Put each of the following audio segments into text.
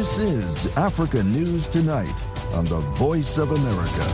This is Africa News Tonight on the Voice of America.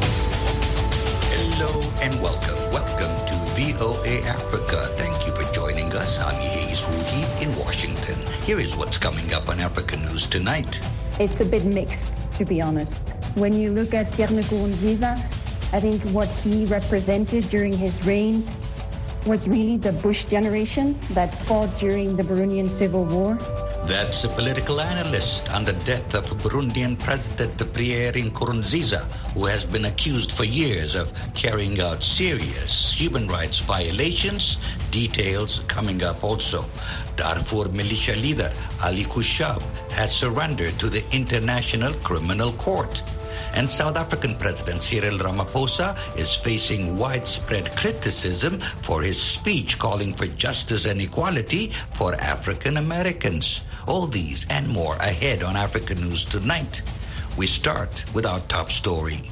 Hello and welcome. Welcome to VOA Africa. Thank you for joining us. I'm Yehi Swuhi in Washington. Here is what's coming up on Africa News Tonight. It's a bit mixed, to be honest. When you look at Pierre Nkurunziza, I think what he represented during his reign was really the Bush generation that fought during the Burundian Civil War. That's a political analyst on the death of Burundian President Pierre Nkurunziza, who has been accused for years of carrying out serious human rights violations. Details coming up also. Darfur militia leader Ali Kushab has surrendered to the International Criminal Court. And South African President Cyril Ramaphosa is facing widespread criticism for his speech calling for justice and equality for African Americans. All these and more ahead on Africa News Tonight. We start with our top story.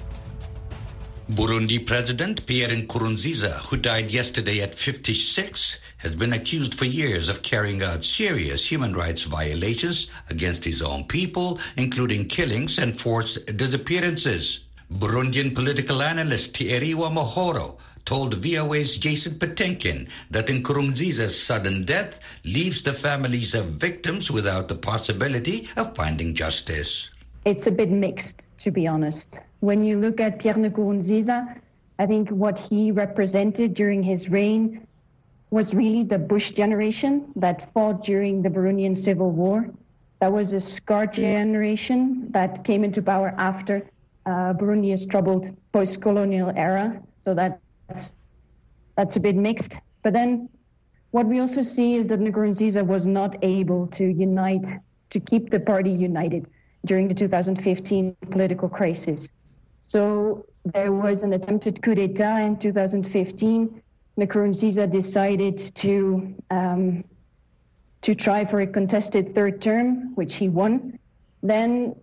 Burundi President Pierre Nkurunziza, who died yesterday at 56, has been accused for years of carrying out serious human rights violations against his own people, including killings and forced disappearances. Burundian political analyst Thierry Mahoro told VOA's Jason Patenkin that Nkurunziza's sudden death leaves the families of victims without the possibility of finding justice. It's a bit mixed, to be honest. When you look at Pierre Nkurunziza, I think what he represented during his reign was really the Bush generation that fought during the Burundian Civil War. That was a scarred generation that came into power after Burundi's troubled post-colonial era. So that's a bit mixed. But then what we also see is that Nkurunziza was not able to keep the party united during the 2015 political crisis. So there was an attempted coup d'etat in 2015. Nkurunziza decided to try for a contested third term, which he won. Then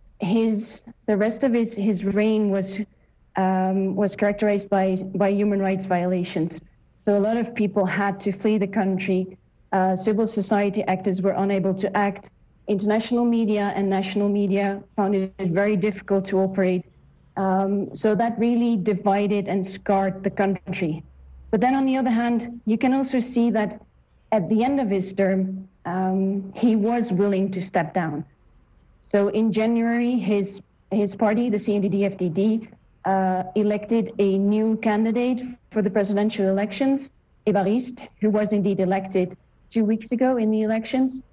the rest of his reign was characterized by human rights violations. So a lot of people had to flee the country. Civil society actors were unable to act. International media and national media found it very difficult to operate. So that really divided and scarred the country. But then on the other hand, you can also see that at the end of his term, he was willing to step down. So in January, his party, the CNDD-FDD, elected a new candidate for the presidential elections, Evariste, who was indeed elected 2 weeks ago in the elections.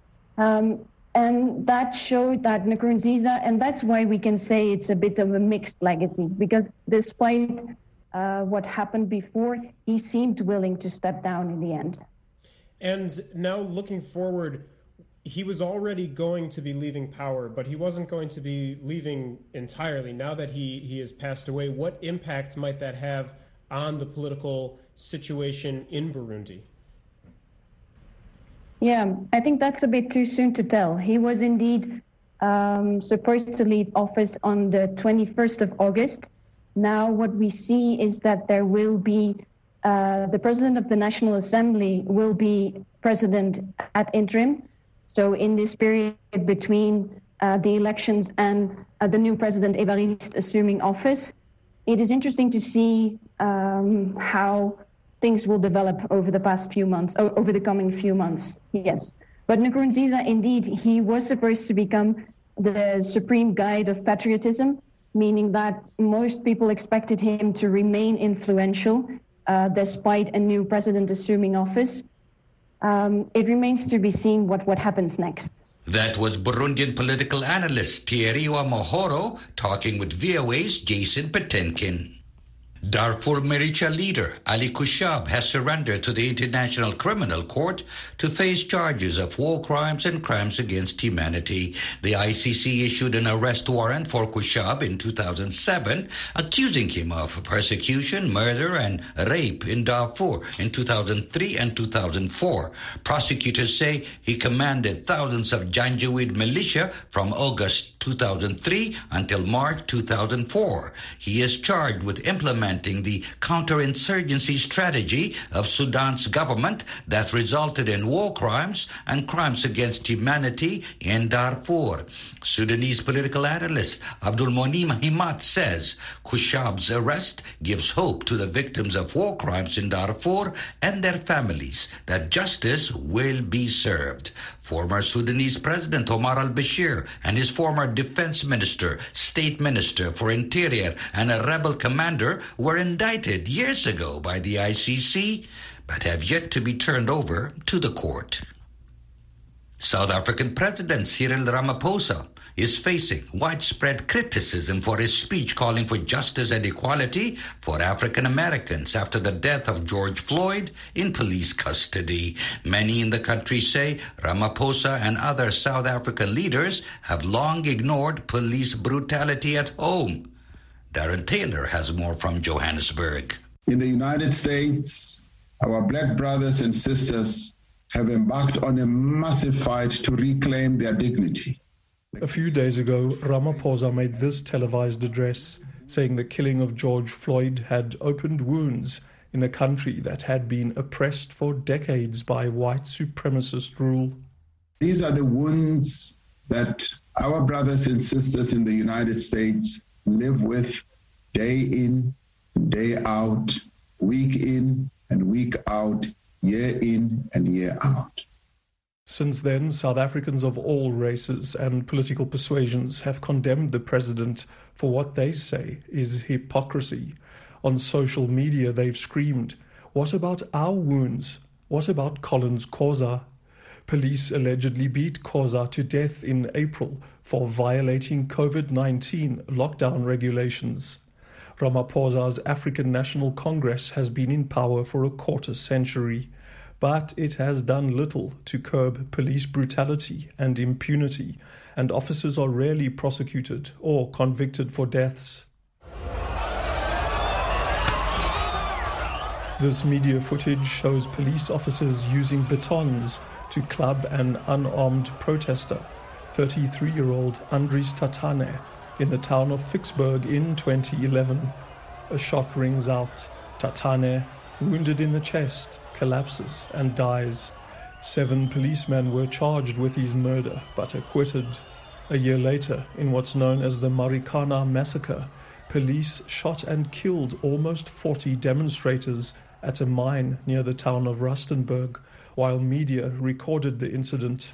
And that showed that Nkurunziza, and that's why we can say it's a bit of a mixed legacy, because despite what happened before, he seemed willing to step down in the end. And now looking forward, he was already going to be leaving power, but he wasn't going to be leaving entirely. Now that he has passed away, what impact might that have on the political situation in Burundi? Yeah, I think that's a bit too soon to tell. He was indeed supposed to leave office on the 21st of August. Now what we see is that there will be the president of the National Assembly will be president ad interim. So in this period between the elections and the new president Evariste assuming office, it is interesting to see how things will develop over the coming few months. Yes. But Nkurunziza, indeed, he was supposed to become the supreme guide of patriotism, meaning that most people expected him to remain influential despite a new president assuming office. It remains to be seen what happens next. That was Burundian political analyst Thierry Mahoro talking with VOA's Jason Patenkin. Darfur militia leader Ali Kushab has surrendered to the International Criminal Court to face charges of war crimes and crimes against humanity. The ICC issued an arrest warrant for Kushab in 2007, accusing him of persecution, murder, and rape in Darfur in 2003 and 2004. Prosecutors say he commanded thousands of Janjaweed militia from August 2003 until March 2004. He is charged with implementing implementing the counterinsurgency strategy of Sudan's government that resulted in war crimes and crimes against humanity in Darfur. Sudanese political analyst Abdul Monim Himat says Kushab's arrest gives hope to the victims of war crimes in Darfur and their families that justice will be served. Former Sudanese President Omar al-Bashir and his former defense minister, state minister for interior, and a rebel commander were indicted years ago by the ICC, but have yet to be turned over to the court. South African President Cyril Ramaphosa is facing widespread criticism for his speech calling for justice and equality for African Americans after the death of George Floyd in police custody. Many in the country say Ramaphosa and other South African leaders have long ignored police brutality at home. Darren Taylor has more from Johannesburg. In the United States, our black brothers and sisters have embarked on a massive fight to reclaim their dignity. A few days ago, Ramaphosa made this televised address, saying the killing of George Floyd had opened wounds in a country that had been oppressed for decades by white supremacist rule. These are the wounds that our brothers and sisters in the United States live with day in, day out, week in and week out, year in and year out. Since then, South Africans of all races and political persuasions have condemned the president for what they say is hypocrisy. On social media, they've screamed, "What about our wounds? What about Collins Khoza?" Police allegedly beat Khoza to death in April for violating COVID-19 lockdown regulations. Ramaphosa's African National Congress has been in power for a quarter century, but it has done little to curb police brutality and impunity, and officers are rarely prosecuted or convicted for deaths. This media footage shows police officers using batons to club an unarmed protester, 33-year-old Andries Tatane, in the town of Vicksburg in 2011. A shot rings out. Tatane, wounded in the chest, collapses and dies. 7 policemen were charged with his murder but acquitted. A year later, in what's known as the Marikana massacre, police shot and killed almost 40 demonstrators at a mine near the town of Rustenburg, while media recorded the incident.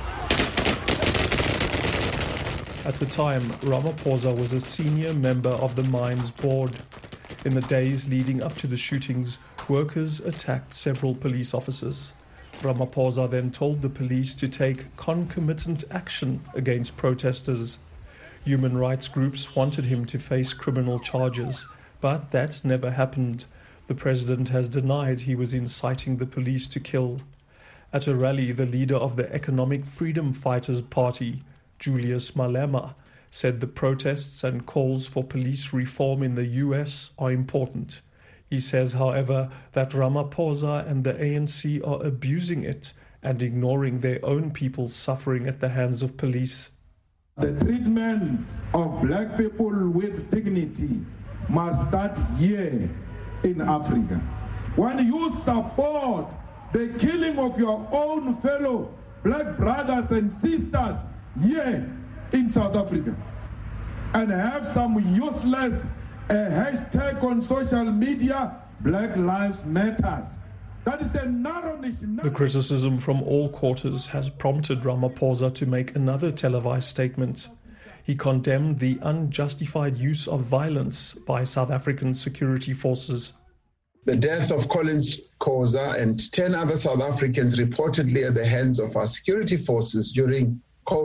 At the time, Ramaphosa was a senior member of the mine's board. In the days leading up to the shootings, workers attacked several police officers. Ramaphosa then told the police to take concomitant action against protesters. Human rights groups wanted him to face criminal charges, but that's never happened. The president has denied he was inciting the police to kill. At a rally, the leader of the Economic Freedom Fighters Party, Julius Malema, said the protests and calls for police reform in the US are important. He says, however, that Ramaphosa and the ANC are abusing it and ignoring their own people suffering at the hands of police. The treatment of black people with dignity must start here in Africa. When you support the killing of your own fellow black brothers and sisters here in South Africa, and have some useless hashtag on social media, Black Lives Matters. That is a narrowness. The criticism from all quarters has prompted Ramaphosa to make another televised statement. He condemned the unjustified use of violence by South African security forces. The death of Collins Khoza and 10 other South Africans reportedly at the hands of our security forces during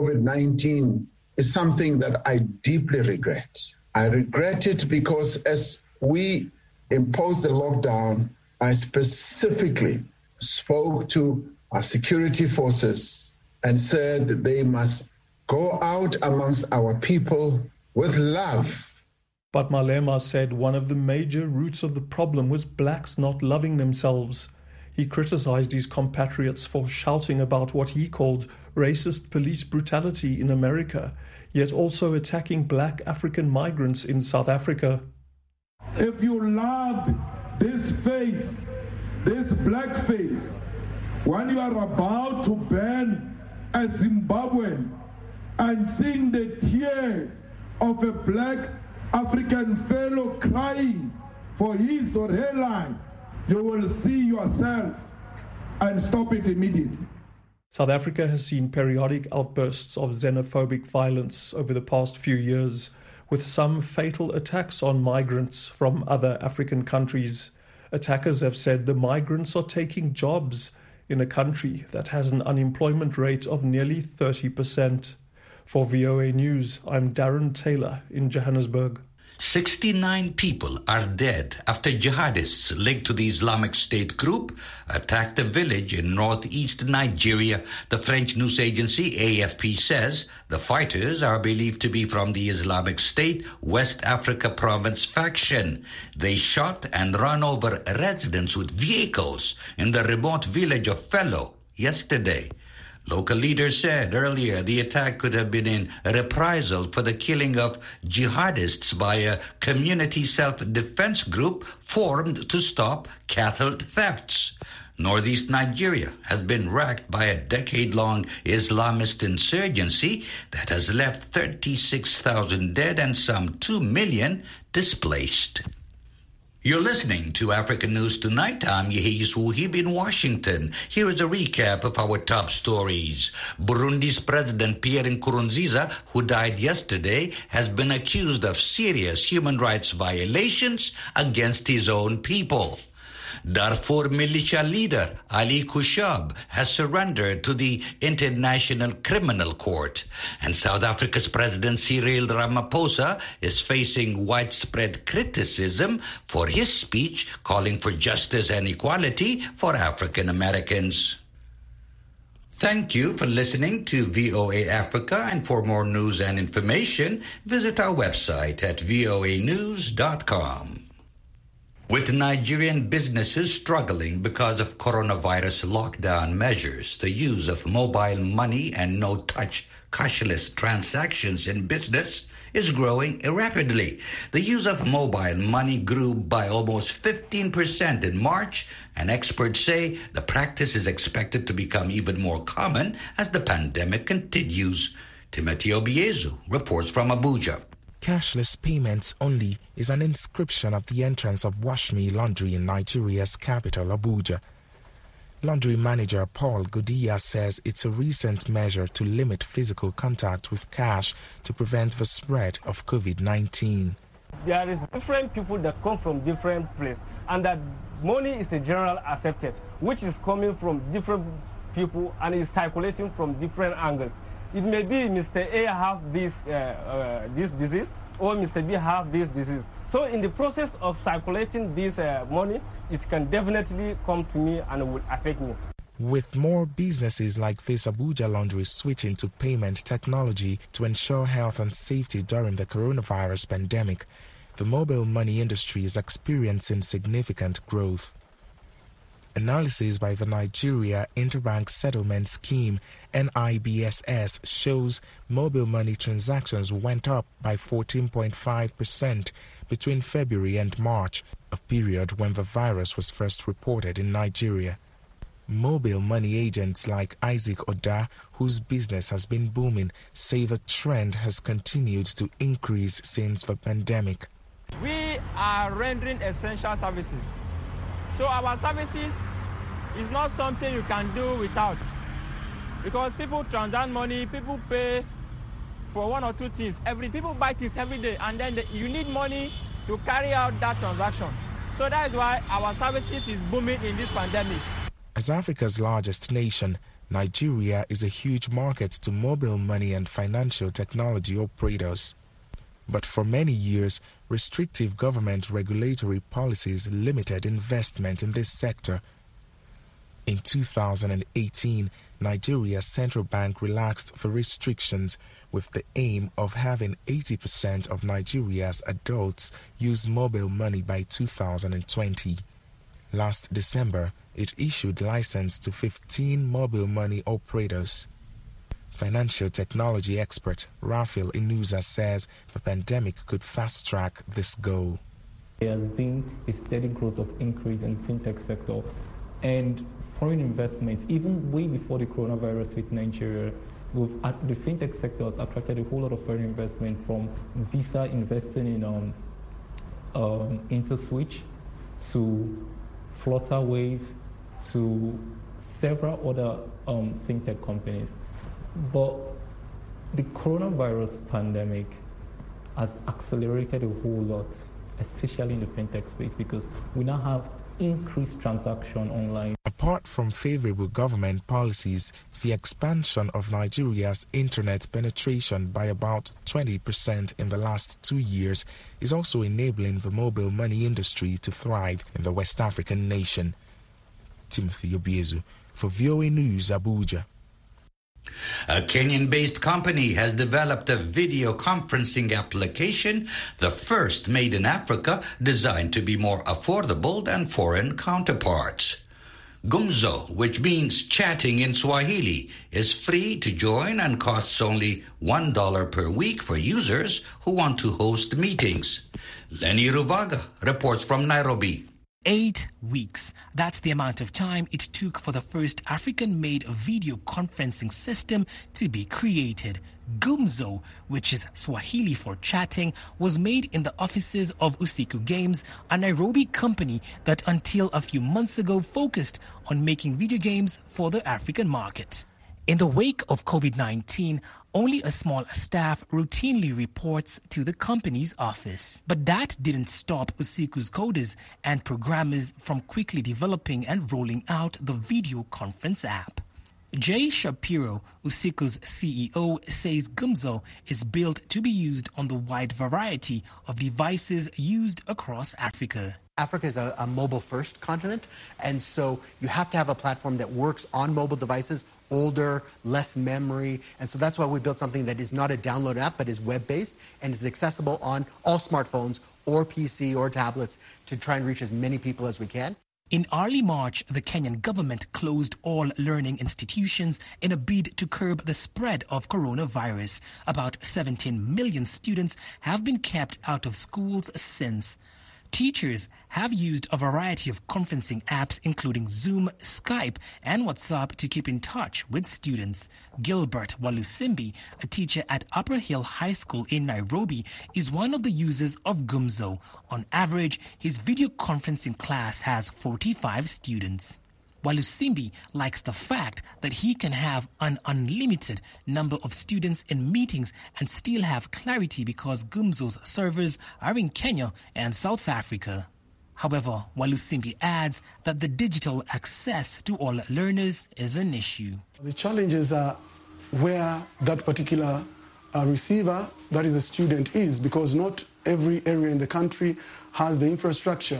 COVID-19 is something that I deeply regret. I regret it because as we imposed the lockdown, I specifically spoke to our security forces and said that they must go out amongst our people with love. But Malema said one of the major roots of the problem was blacks not loving themselves. He criticized his compatriots for shouting about what he called racist police brutality in America, yet also attacking black African migrants in South Africa. If you loved this face, this black face, when you are about to burn a Zimbabwean and seeing the tears of a black African fellow crying for his or her life, you will see yourself and stop it immediately. South Africa has seen periodic outbursts of xenophobic violence over the past few years, with some fatal attacks on migrants from other African countries. Attackers have said the migrants are taking jobs in a country that has an unemployment rate of nearly 30%. For VOA News, I'm Darren Taylor in Johannesburg. 69 people are dead after jihadists linked to the Islamic State group attacked a village in northeast Nigeria. The French news agency AFP says the fighters are believed to be from the Islamic State West Africa province faction. They shot and ran over residents with vehicles in the remote village of Fellow yesterday. Local leaders said earlier the attack could have been in reprisal for the killing of jihadists by a community self-defense group formed to stop cattle thefts. Northeast Nigeria has been racked by a decade-long Islamist insurgency that has left 36,000 dead and some 2 million displaced. You're listening to African News Tonight. I'm Yehis Wuhib in Washington. Here is a recap of our top stories. Burundi's President Pierre Nkurunziza, who died yesterday, has been accused of serious human rights violations against his own people. Darfur militia leader Ali Kushab has surrendered to the International Criminal Court. And South Africa's President Cyril Ramaphosa is facing widespread criticism for his speech calling for justice and equality for African Americans. Thank you for listening to VOA Africa, and for more news and information, visit our website at voanews.com. With Nigerian businesses struggling because of coronavirus lockdown measures, the use of mobile money and no-touch cashless transactions in business is growing rapidly. The use of mobile money grew by almost 15% in March, and experts say the practice is expected to become even more common as the pandemic continues. Timothy Obiezu reports from Abuja. Cashless payments only is an inscription at the entrance of Washmi Laundry in Nigeria's capital, Abuja. Laundry manager Paul Godiya says it's a recent measure to limit physical contact with cash to prevent the spread of COVID-19. There is different people that come from different places, and that money is a general accepted, which is coming from different people and is circulating from different angles. It may be Mr. A have this disease, or Mr. B have this disease. So in the process of circulating this money, it can definitely come to me and will affect me. With more businesses like this, Abuja Laundry switching to payment technology to ensure health and safety during the coronavirus pandemic, the mobile money industry is experiencing significant growth. Analysis by the Nigeria Interbank Settlement Scheme (NIBSS) shows mobile money transactions went up by 14.5% between February and March, a period when the virus was first reported in Nigeria. Mobile money agents like Isaac Oda, whose business has been booming, say the trend has continued to increase since the pandemic. We are rendering essential services. So our services is not something you can do without, because people transact money, people pay for one or two things. People buy things every day, and then you need money to carry out that transaction. So that is why our services is booming in this pandemic. As Africa's largest nation, Nigeria is a huge market to mobile money and financial technology operators. But for many years, restrictive government regulatory policies limited investment in this sector. In 2018, Nigeria's central bank relaxed the restrictions with the aim of having 80% of Nigeria's adults use mobile money by 2020. Last December, it issued license to 15 mobile money operators. Financial technology expert Raphael Inuza says the pandemic could fast-track this goal. There has been a steady growth of increase in the fintech sector, and foreign investments, even way before the coronavirus hit Nigeria, the fintech sector has attracted a whole lot of foreign investment, from Visa investing in InterSwitch to Flutterwave to several other fintech companies. But the coronavirus pandemic has accelerated a whole lot, especially in the fintech space, because we now have increased transaction online. Apart from favorable government policies, the expansion of Nigeria's internet penetration by about 20% in the last 2 years is also enabling the mobile money industry to thrive in the West African nation. Timothy Obiezu for VOA News, Abuja. A Kenyan-based company has developed a video conferencing application, the first made in Africa, designed to be more affordable than foreign counterparts. Gumzo, which means chatting in Swahili, is free to join and costs only $1 per week for users who want to host meetings. Lenny Ruvaga reports from Nairobi. 8 weeks. That's the amount of time it took for the first African-made video conferencing system to be created. Gumzo, which is Swahili for chatting, was made in the offices of Usiku Games, a Nairobi company that until a few months ago focused on making video games for the African market. In the wake of COVID-19, only a small staff routinely reports to the company's office. But that didn't stop Usiku's coders and programmers from quickly developing and rolling out the video conference app. Jay Shapiro, Usiku's CEO, says Gumzo is built to be used on the wide variety of devices used across Africa. Africa is a mobile-first continent, and so you have to have a platform that works on mobile devices, older, less memory, and so that's why we built something that is not a download app but is web-based and is accessible on all smartphones or PC or tablets to try and reach as many people as we can. In early March, the Kenyan government closed all learning institutions in a bid to curb the spread of coronavirus. About 17 million students have been kept out of schools since. Teachers have used a variety of conferencing apps, including Zoom, Skype, and WhatsApp, to keep in touch with students. Gilbert Walusimbi, a teacher at Upper Hill High School in Nairobi, is one of the users of Gumzo. On average, his video conferencing class has 45 students. Walusimbi likes the fact that he can have an unlimited number of students in meetings and still have clarity because Gumzo's servers are in Kenya and South Africa. However, Walusimbi adds that the digital access to all learners is an issue. The challenges are where that particular receiver, that is a student, is, because not every area in the country has the infrastructure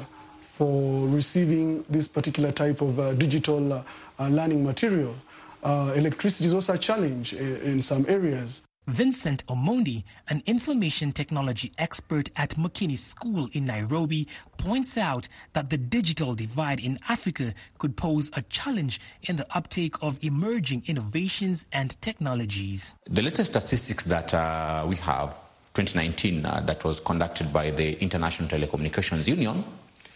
for receiving this particular type of digital learning material. Electricity is also a challenge in some areas. Vincent Omondi, an information technology expert at Makini School in Nairobi, points out that the digital divide in Africa could pose a challenge in the uptake of emerging innovations and technologies. The latest statistics that we have, 2019, that was conducted by the International Telecommunications Union,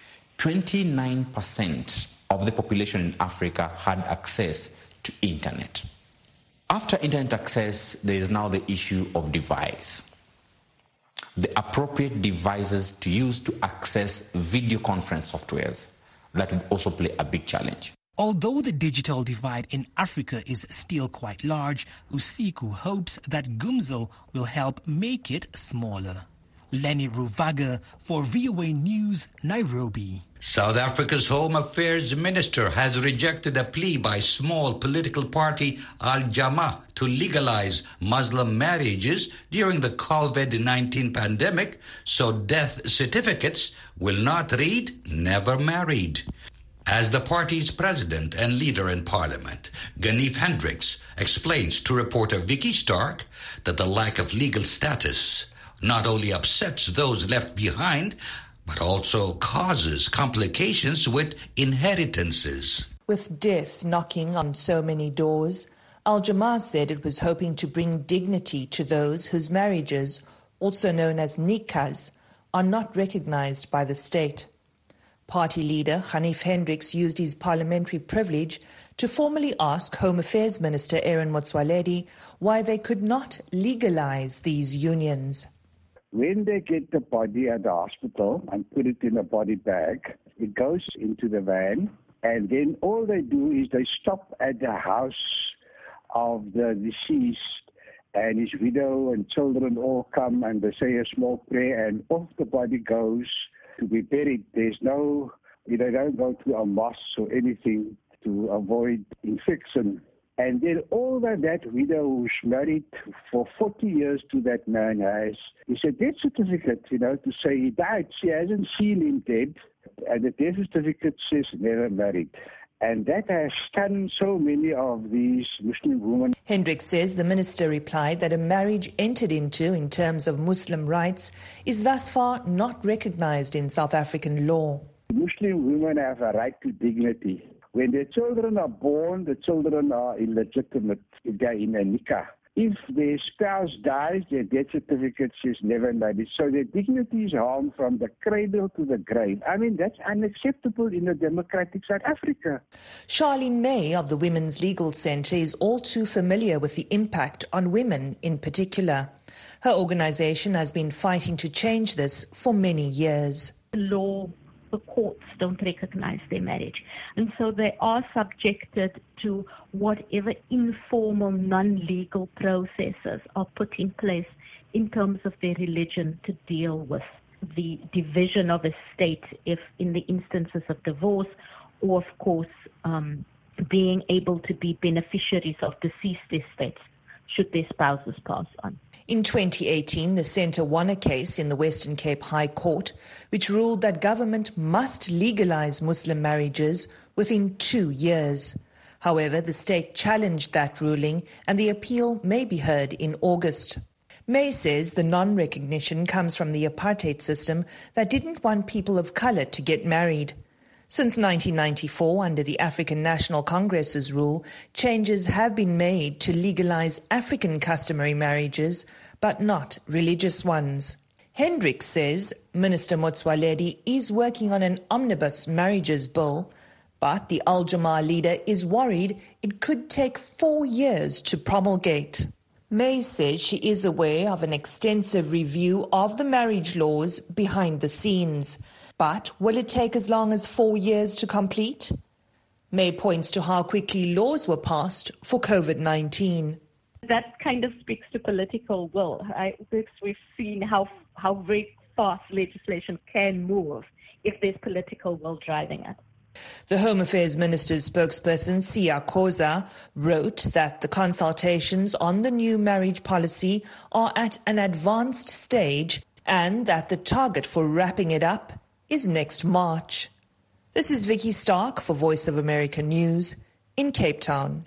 29% of the population in Africa had access to internet. After internet access, there is now the issue of device. The appropriate devices to use to access video conference softwares. That would also play a big challenge. Although the digital divide in Africa is still quite large, Usiku hopes that Gumzo will help make it smaller. Lenny Ruvaga for VOA News, Nairobi. South Africa's Home Affairs Minister has rejected a plea by small political party Al-Jama to legalize Muslim marriages during the COVID-19 pandemic, so death certificates will not read "never married." As the party's president and leader in parliament, Ganif Hendricks explains to reporter Vicky Stark that the lack of legal status not only upsets those left behind, but also causes complications with inheritances. With death knocking on so many doors, Al-Jama said it was hoping to bring dignity to those whose marriages, also known as nikahs, are not recognized by the state. Party leader Hanif Hendricks used his parliamentary privilege to formally ask Home Affairs Minister Aaron Motsoaledi why they could not legalize these unions. When they get the body at the hospital and put it in a body bag, it goes into the van, and then all they do is they stop at the house of the deceased, and his widow and children all come and they say a small prayer, and off the body goes to be buried. There's no, they don't go to a mosque or anything to avoid infection. And then all that widow who's married for 40 years to that man has is a death certificate, to say he died. She hasn't seen him dead, and the death certificate says never married. And that has stunned so many of these Muslim women. Hendricks says the minister replied that a marriage entered into in terms of Muslim rights is thus far not recognized in South African law. Muslim women have a right to dignity. When their children are born, the children are illegitimate. They're in a nikah. If their spouse dies, their death certificate says never married. So their dignity is harmed from the cradle to the grave. I mean, that's unacceptable in a democratic South Africa. Charlene May of the Women's Legal Centre is all too familiar with the impact on women in particular. Her organisation has been fighting to change this for many years. The courts don't recognize their marriage. And so they are subjected to whatever informal, non-legal processes are put in place in terms of their religion to deal with the division of estate, if in the instances of divorce, or of course being able to be beneficiaries of deceased estates should their spouses pass on. In 2018, the centre won a case in the Western Cape High Court which ruled that government must legalise Muslim marriages within 2 years. However, the state challenged that ruling and the appeal may be heard in August. May says the non-recognition comes from the apartheid system that didn't want people of colour to get married. Since 1994, under the African National Congress's rule, changes have been made to legalise African customary marriages, but not religious ones. Hendricks says Minister Motsoaledi is working on an omnibus marriages bill, but the Al Jamaa leader is worried it could take 4 years to promulgate. May says she is aware of an extensive review of the marriage laws behind the scenes. But will it take as long as 4 years to complete? May points to how quickly laws were passed for COVID-19. That kind of speaks to political will. We've seen how very fast legislation can move if there's political will driving it. The Home Affairs Minister's spokesperson, Siya Khoza, wrote that the consultations on the new marriage policy are at an advanced stage and that the target for wrapping it up is next March. This is Vicky Stark for Voice of America News in Cape Town.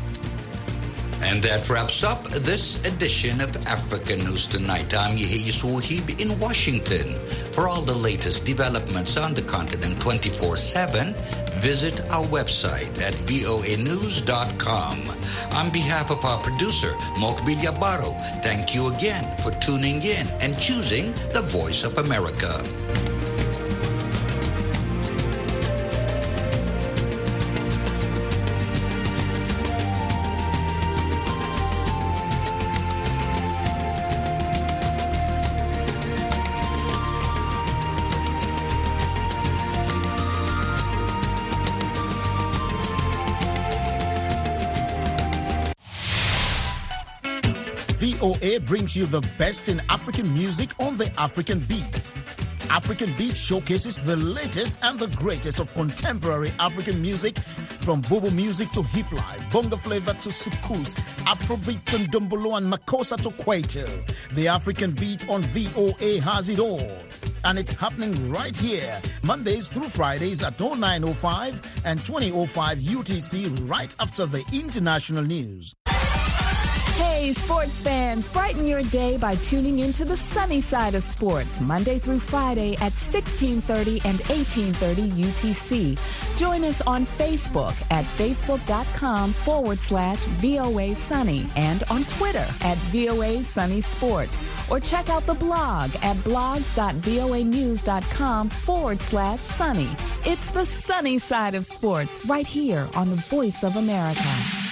And that wraps up this edition of Africa News Tonight. I'm Yehia Swahib in Washington. For all the latest developments on the continent 24/7, visit our website at voanews.com. On behalf of our producer, Mokbil Yabaro, thank you again for tuning in and choosing the Voice of America. VOA brings you the best in African music on the African Beat. African Beat showcases the latest and the greatest of contemporary African music, from Bobo music to hip life, bongo flavor to soukous, Afrobeat to Ndombolo and Makossa to Kwaito. The African Beat on VOA has it all. And it's happening right here, Mondays through Fridays at 09:05 and 20:05 UTC, right after the international news. Hey, sports fans, brighten your day by tuning into the sunny side of sports, Monday through Friday at 1630 and 1830 UTC. Join us on Facebook at facebook.com/VOA Sunny and on Twitter at VOA Sunny Sports. Or check out the blog at blogs.voanews.com/sunny. It's the sunny side of sports right here on the Voice of America.